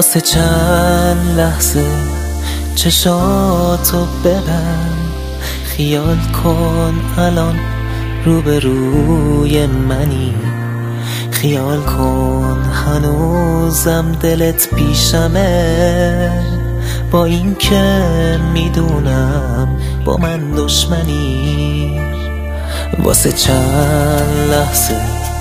واسه چند لحظه چشاتو ببند، خیال کن الان روبروی منی، خیال کن هنوزم دلت پیشمه، با این که میدونم با من دشمنی. واسه چند لحظه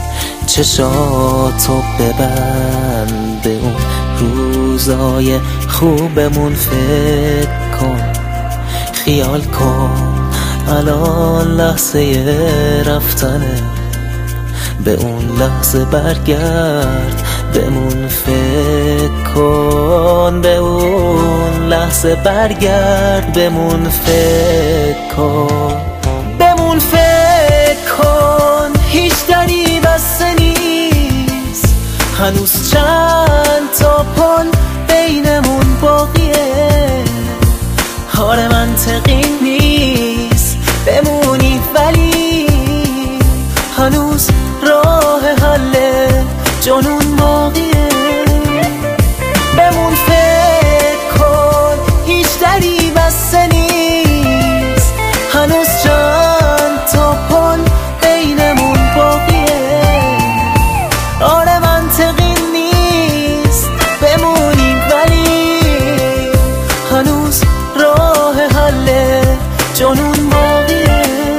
چشاتو ببند، به اون روزای خوبمون فکر کن، خیال کن الان لحظه رفتنه، به اون لحظه برگرد بمون فکر کن، به اون لحظه برگرد بمون فکر کن، بمون فکر کن. هیچ دری بسته نیست، هنوز چند تا پل بینمون باقیه، آره منطقی نیست بمونی ولی هنوز راه حل جنون باقیه. بمون فکر کن، هیچ دری بسته نیست، هنوز چند تا پل بینمون باقیه، آره منطقی نیست بمونی ولی هنوز راه حل جنون باقیه.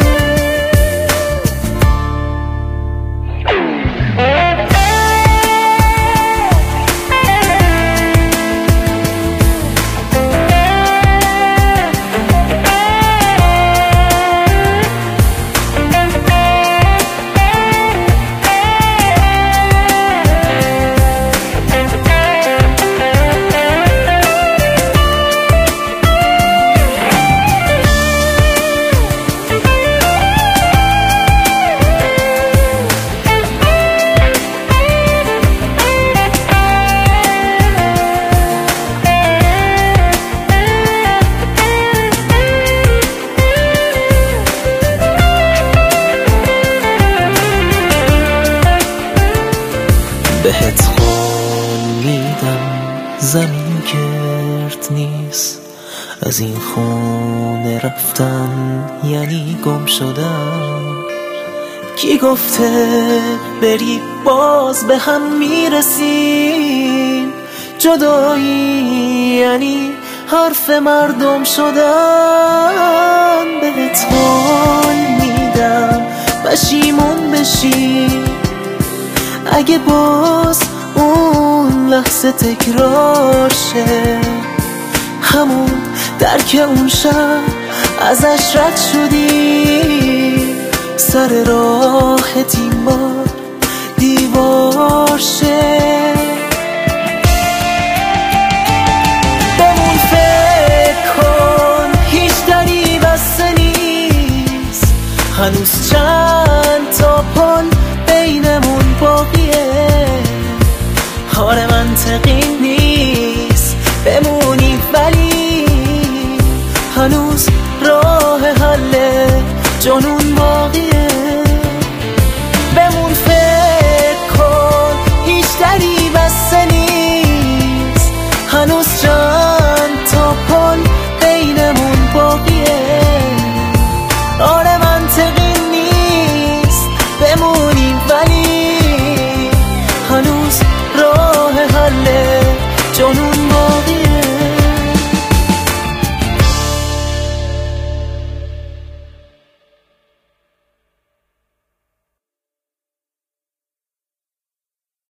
بهت قول میدم زمین گرد نیست، از این خونه رفتن یعنی گم شدن. کی گفته بری باز به هم میرسیم، جدایی یعنی حرف مردم شدن. بهت قول میدم پشیمون بشی اگه باز اون لحظه تکرار شه، همون درک اون شب ازش رد شدی، سر راهت این بار دیوار شه. بمون فکر کن، هیچ دری بسته نیست، هنوز چند تا پل بینمون باقیه، آره منطقی نیست بمونی ولی هنوز راه حل جنون باقیه.